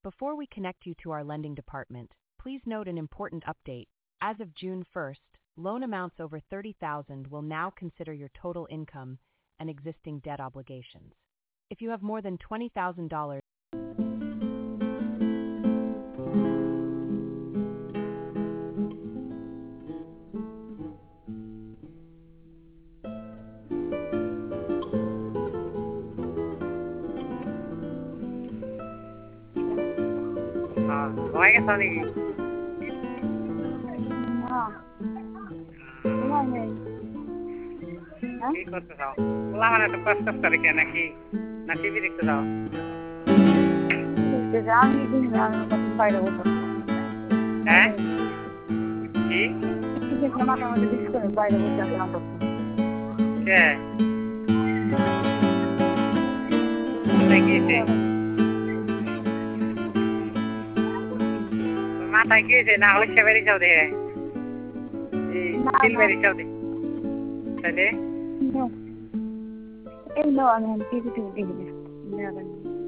Before we connect you to our lending department, please note an important update. As of June 1st, loan amounts over $30,000 will now consider your total income and existing debt obligations. If you have more than $20,000, ঘুমাই গেছ নেকি? কি করতে চাও? OLA মানে তো কষ্ট করে কে নাকি না টিভি দেখতে যাও? হ্যাঁ কি? কে? গিয়েছে মাথায় গিয়েছে না হলে সে বেরিয়ে যাও দেখে বেরিয়ে যাও দেখে তাহলে No, I'm on TV.